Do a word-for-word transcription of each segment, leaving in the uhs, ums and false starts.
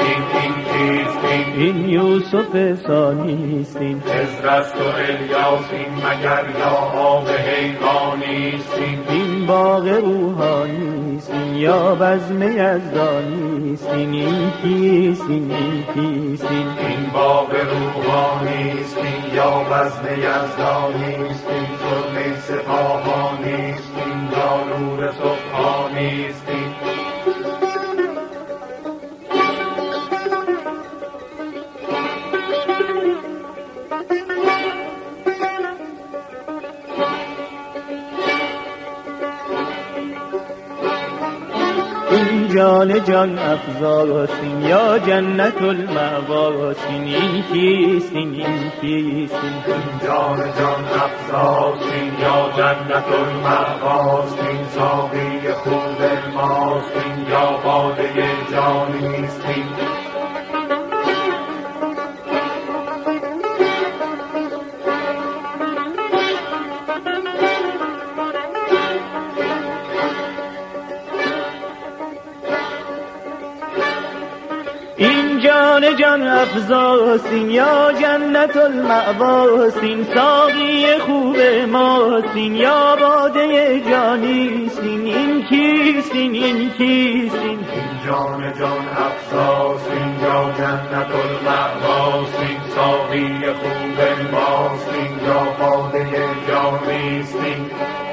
این کیست این؟ این یوسف ثانیست این. خضر است و الیاس این مگر یا آب حیوانیست این؟ این باغ روحانیست این یا بزم یزدانیست این. این کیست این؟ این کیست این؟ این باغ روحانیست این یا بزم یزدانیست این. سرمه سپاهانیست این یا نور سبحانیست این. این جان جان افزاست این یا جنت المأواست این. این کیست این؟ این کیست این؟ این جان جان افزاست این یا جنت المأواست این. ساقی خوب ماست این یا باده جانیست این. این جان جان افزاست این یا جنت المأواست این. ساقی خوب ماست این یا باده جانیست این. این کیست این؟ این کیست این؟ این جان جان افزاست این یا جنت المأواست این. ساقی خوب ماست این یا باده جانیست این.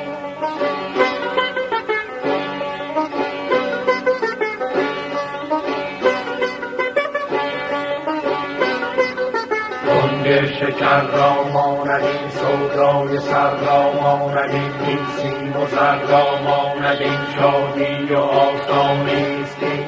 شکر را ماند این سودای سر را ماند این سیم و زر را ماند این شادی و آسانیست این.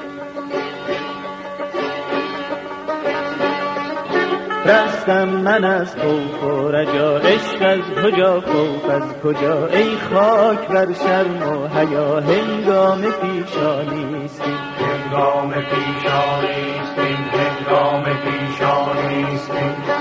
رستم من از خوف و رجا، عشق از کجا خوف از کجا، ای خاک بر شرم و حیا هنگام پیشانیست این. هنگام پیشانیست این. هنگام پیشانیست این.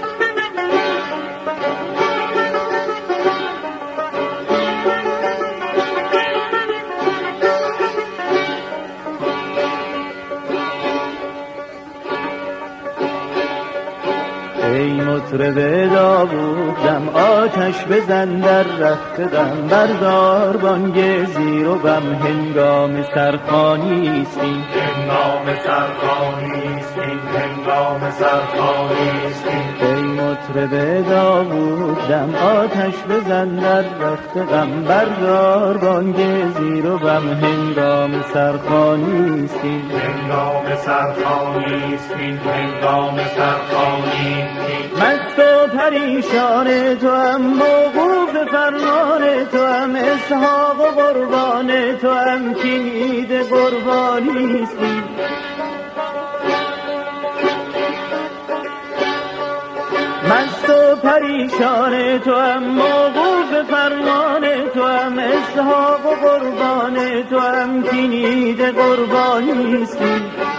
ای مطرب داوودم آتش بزن در رخت غم، بردار بانگ زیر و بم هنگام سرخوانیست این. هنگام سرخوانیست این. هنگام سرخوانیست این. ای مطرب داوودم آتش بزن در رخت غم، بردار بانگ زیر و بم هنگام سرخوانیست این. هنگام سرخوانیست این. هنگام سرخوانیست این. مست و پریشان تو هم، موقوف فرمان تو هم، اسحاق و قربان تو هم، کلید قربانیست این. مست و پریشان تو هم، موقوف فرمان تو هم، اسحاق و قربان تو هم، کلید قربانیست این.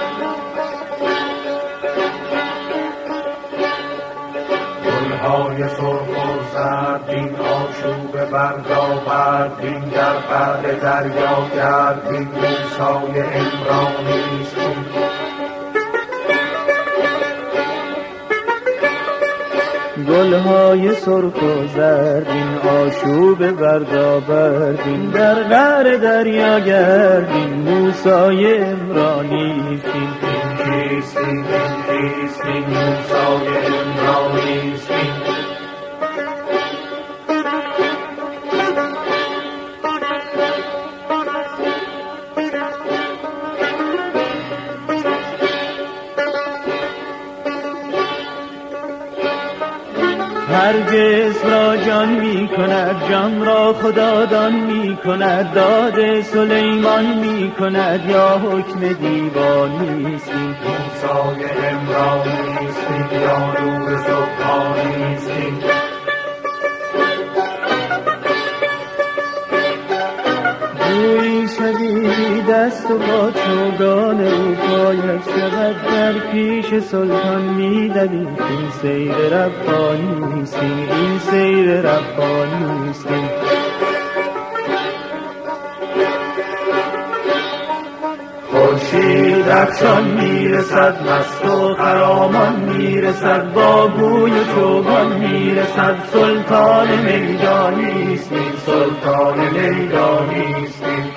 گلهای سرخ و زرد این آشوب بردآورد این. در بعد دریا گرد این موسای عمرانیست این. گلهای سرخ و زرد این آشوب بردآورد این. در قعر دریا گرد این موسای عمرانیست این. این کیست این؟ این کیست این؟ موسای عمرانیست این. هر جسم را جان می کند، جان را خدادان می کند، داد سلیمان می کند یا حکم دیوانیست این. موسای عمرانیست این یا نور سبحانیست این. جویی شدی دست و با چوگان او پایش شود، در پیش سلطان می دوید این سیر ربانیست این. این سیر ربانیست این. خورشید خورشید رخشان میرسد، مست و خرامان میرسد، با گوی و چوگان میرسد، سلطان میدانیست این، سلطان میدانیست این.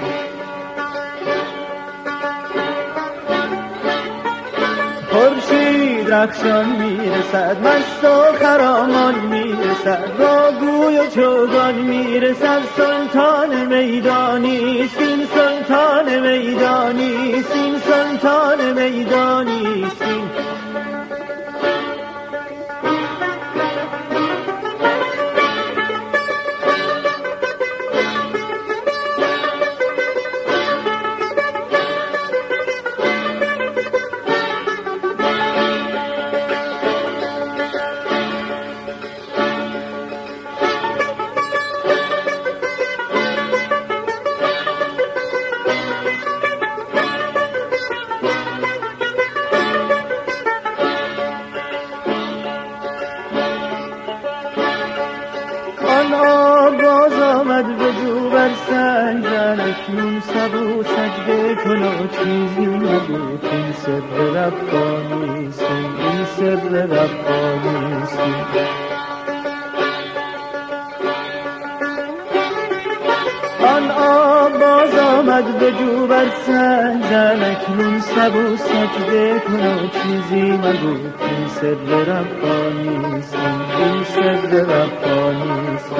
خورشید رخشان میرسد، مست و خرامان میرسد، با گوی و چوگان میرسد، سلطان میدانیست این، سلطان میدانیست این، سلطان میدانیست این. اکنون سبو سجده کن و چیزی نبود، این سر ربانیست این، سر ربانیست. آن آب باز آمد به جو بر سنجن، اکنون سبو سجده کن و چیزی مگو، این سر ربانیست این، سر ربانیست.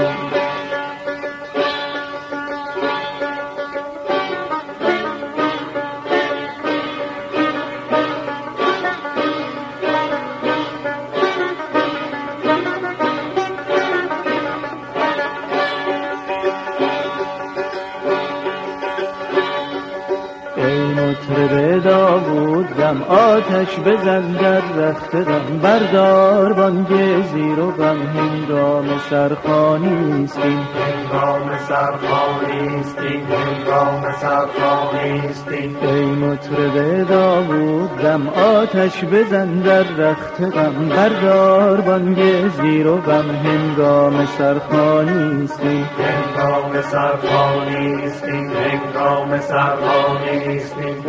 مطرب داوود دم آتش بزن در رخت غم، بردار بانگ زیر و غم، هنگام سرخوانیست این، هنگام سرخوانیست این، هنگام سرخوانیست این. ای مطرب داوود دم آتش بزن در رخت غم، بردار بانگ زیر و غم، هنگام سرخوانیست این، هنگام سرخوانیست این، هنگام سرخوانیست این.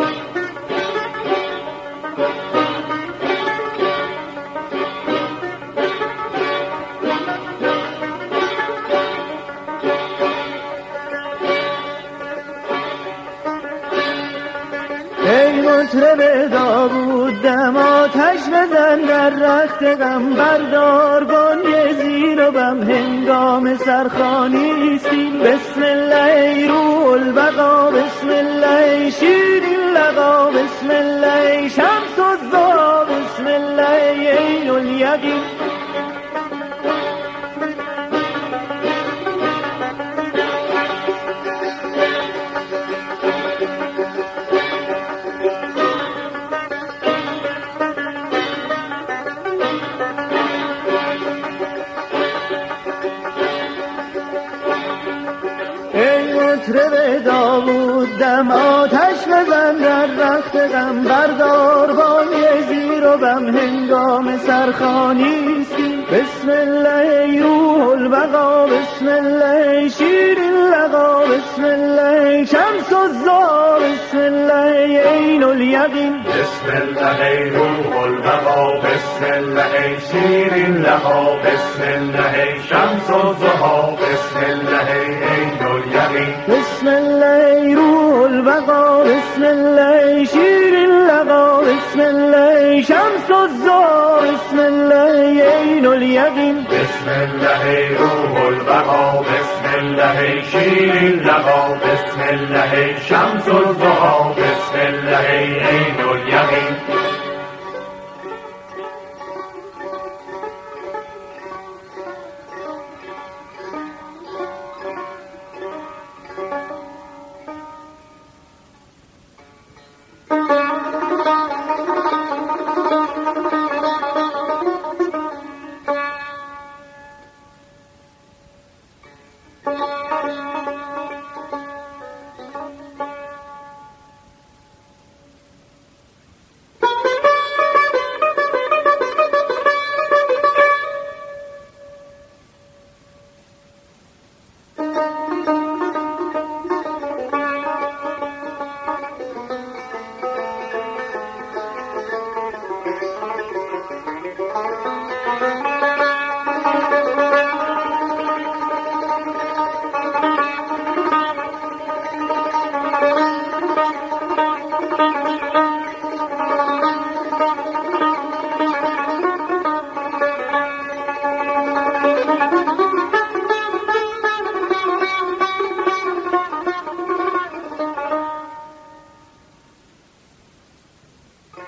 ای مطرب داوود دم آتش بزن در رخت غم، بردار بانگ زیر و بم، هنگام سرخوانیست این. بسم الله ای روح البقا، بسم الله ای شیرین لقا، بسم الله ای شمس الضحی، بسم الله ای عین الیقین. مطرب داوود دم آتش بزن در رخت غم، بردار بانگ زیر و بم، هنگام سرخوانیست این. بسم الله ای روح البقا، بسم الله ای شیرین لقا، بسم الله ای شمس الضحی، بسم الله ای عین الیقین. بسم الله ای روح البقا، بسم الله ای شیرین لقا، بسم الله ای شمس الضحی، بسم الله ای عین الیقین. بسم الله ای روح البقا، بسم الله ای شیرین لقا، بسم الله ای شمس الضحی، بسم الله ای عین الیقین. بسم الله ای روح البقا، بسم الله ای شیرین لقا، بسم الله ای شمس الضحی، بسم الله ای عین الیقین.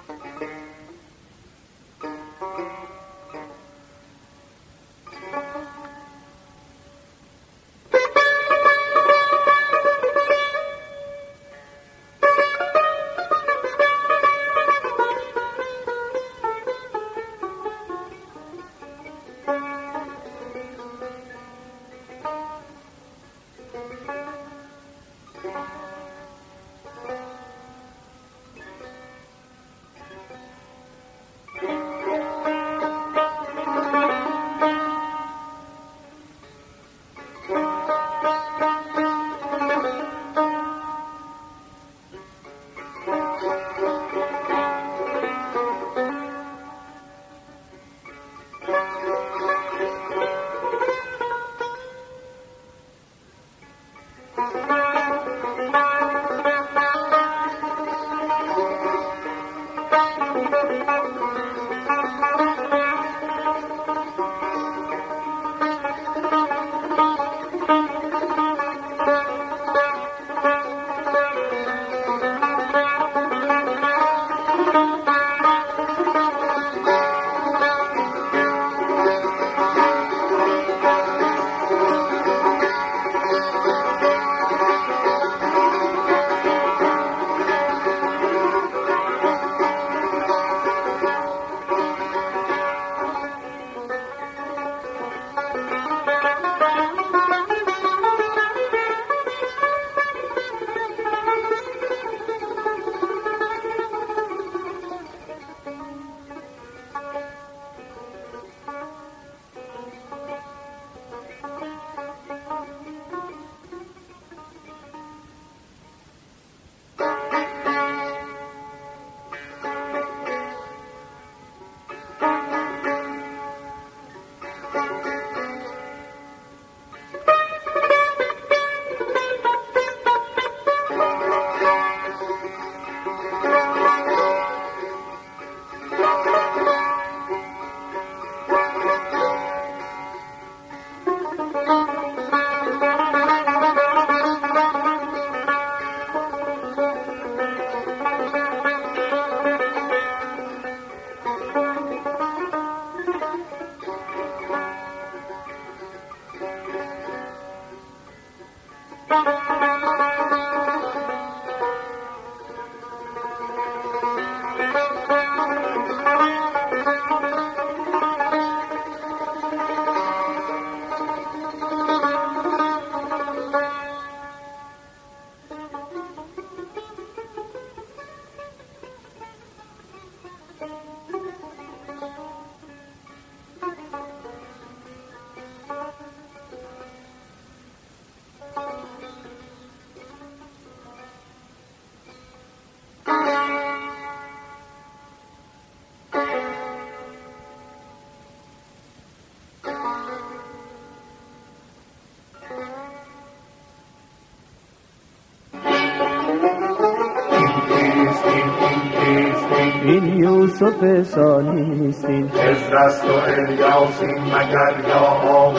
این یوسف ثانیستین، خضر است و الیاسین، مگر یا آب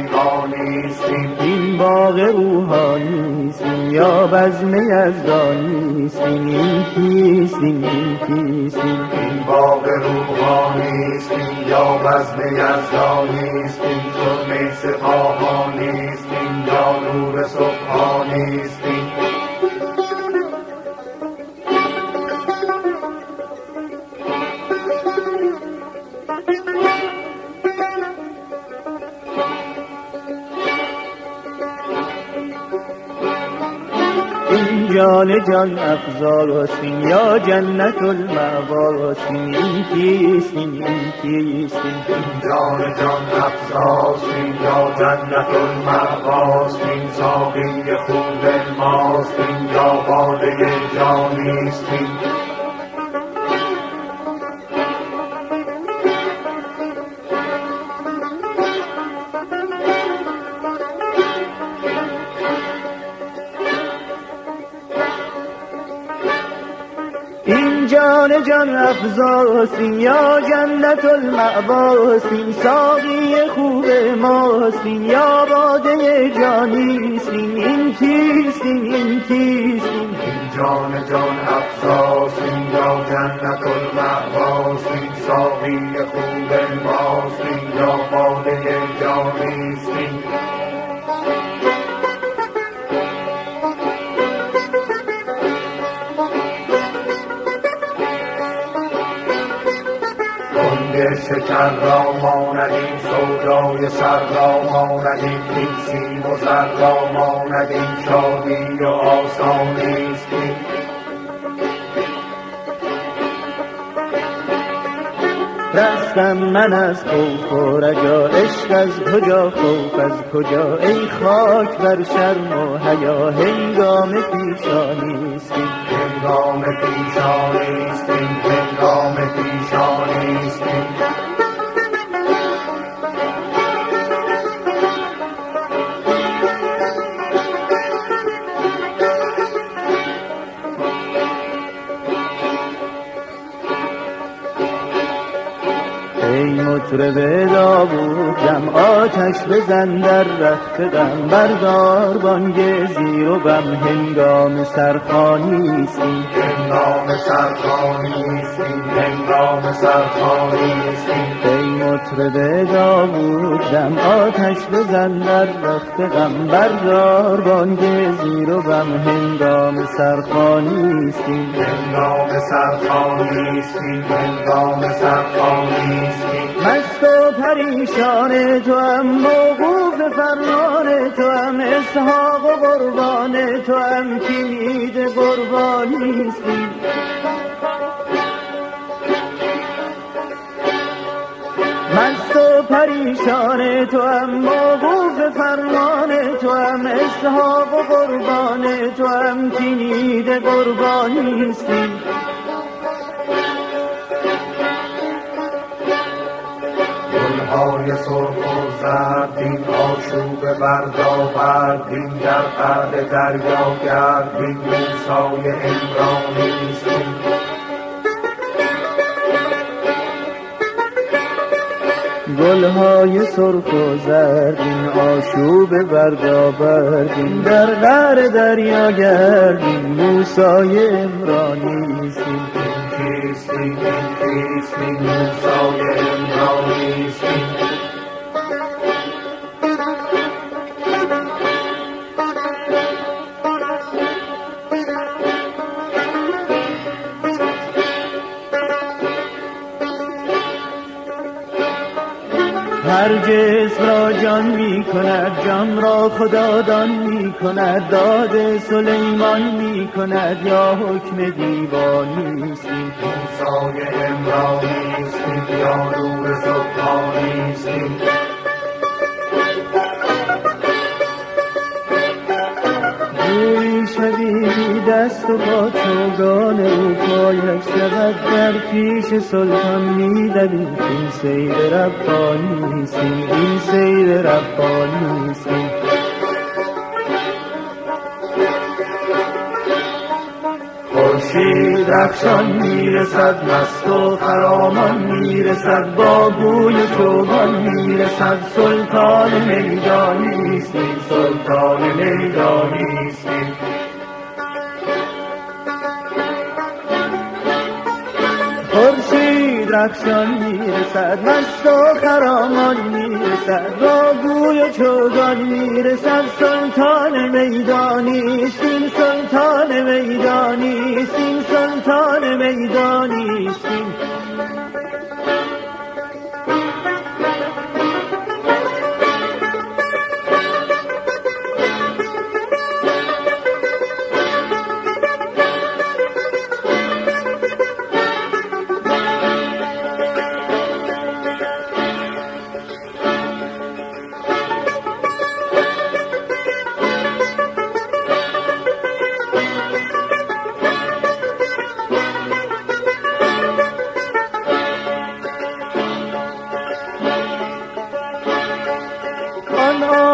حیوانیستین. این باغ روحانیستین یا بزم یزدانیستین. این کیستین این کیستین این باغ روحانیستین یا بزم یزدانیستین. سرمه سپاهانیستین یا نور سبحانیستین. این جان جان افزارستین یا جنت المأوارستین. این کیستین این کیستین این جان جان افزارستین یا جنت المأوارستین. ساقی خوب ماستین یا باده جانیستین. جان جان افزاسین یا جنت المأواسین ساقی خوب ماستین یا باده جانیستین این کیستین این کیستین این جان جان افزاسین یا جنت المأواسین ساقی خوب ماستین یا باده جانیستین شکر را ماند این سودای سر را ماند این سیم و زر را ماند این شادی و آسانیست رستم من از خوف و رجا عشق از کجا خوف از کجا ای خاک بر شرم و حیا هنگام پیشانیستی هنگام پیشانیستی هنگام پیشانیستی ای مطرب داوود دم آتش بزن در رخت غم بردار بانگ زیر و بم هنگام سرخوانیستی هنگام سرخوانیستی هنگام سرخوانیستی ای مطرب داوود دم آتش بزن در رخت غم بردار بانگ زیر و بم هنگام سرخوانیستی هنگام سرخوانیستی هنگام سرخوانیستی مست و پریشان تو هم موقوف فرمان تو هم اسحاق و قربان تو هم کلید قربانیستی مست و پریشان تو هم موقوف فرمان تو هم اسحاق و قربان تو هم کلید قربانیستی گلهای سرخ و زردین آشوب بردآوردین در قعر دریا گردین موسای عمرانیستین گلهای سرخ و زردین آشوب بردآوردین در قعر دریا گردین موسای عمرانیستین کیستین کیستین موسای عمرانیستین هر جسم را جان می کند جان را خدادان می کند داد سلیمان می کند یا حکم دیوانیستی موسای عمرانیستی یا نور سبحانیستی جوی شدیدی دست و با چوگان او پایش شود در پیش سلطان می دوید این سیر ربانیستی این سیر ربانیستی خورشید رخشان میرسد مست و خرامان میرسد با گوی و چوگان میرسد سلطان میدانیستی سلطان میدانیستی خورشید رخشان میرسد مست و خرامان میرسد با گوی و چوگان میرسد سلطان میدانیست این سلطان میدانیست این سلطان میدانیست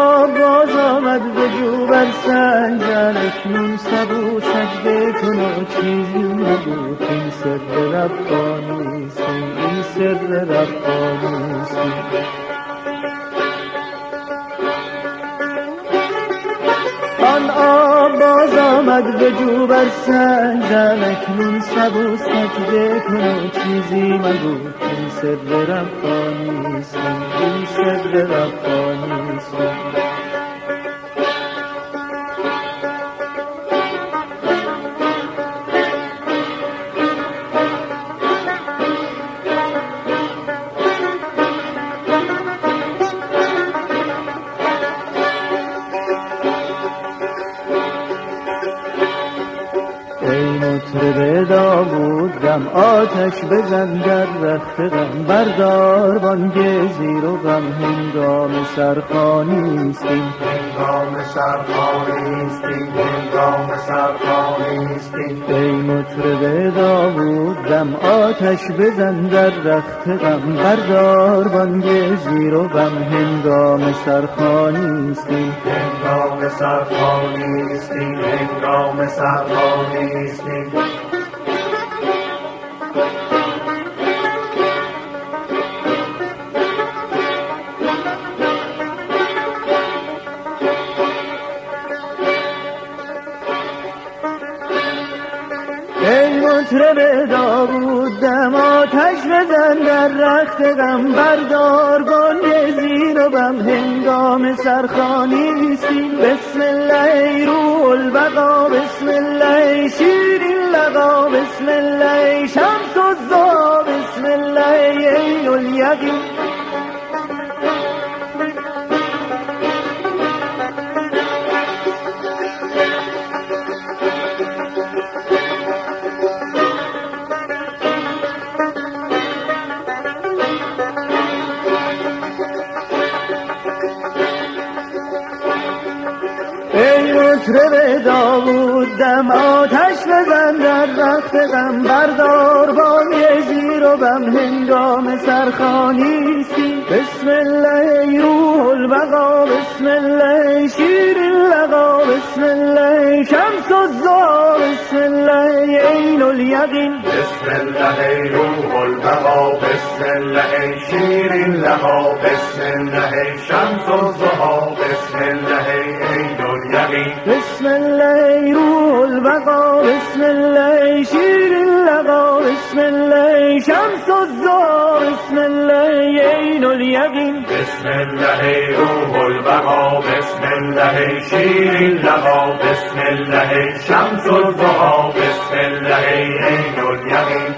آمد به جو بر سنجر اکنون سبو سجده کن و چیزی نگو که این سر ربانیست، این سر ربانیست. آن آب باز آمد به جو بر سنگم، اکنون سبو سجده کن و چیزی مگو این سر ربانیست، این سر ربانیست. مطرب داوود غم آتش بزن در رخت غم، بردار بانگ زیر و غم، هنگام سرخوانیست این، هنگام سرخوانیست این، هنگام سرخوانیست این. ای مطرب داوود غم آتش بزن در رخت غم، بردار بانگ زیر و غم، هنگام سرخوانیست این، هنگام سرخوانیست این، هنگام سرخوانیست این. ای مطرب داوود دم آتش بزن در رخت غم، بردار بانگ زیر و بم، هنگام سرخوانیستی. بسم الله ای روح البقا، بسم الله ای شیرین لقا، بسم الله ای شمس الضحی، بسم الله ای عین الیقین. ای مطرب داوود دم آتش بزن در رخت غم، بردار بانگ زیر و بم، هنگام سرخوانیستی. بسم الله ای روح البقا، بسم الله ای شیرین لقا، بسم الله ای شمس الضحی، بسم الله ای عین الیقین. بسم الله ای روح البقا، بسم الله ای شیرین لقا، بسم الله ای شمس الضحی، بسم الله ای عین الیقین. بسم الله ای روح البقا، بسم الله ای شیرین لقا، بسم الله ای شمس الضحی، بسم الله ای عین الیقین. بسم الله ای روح البقا، بسم الله ای شیرین لقا، بسم الله ای شمس الضحی، بسم الله ای عین الیقین.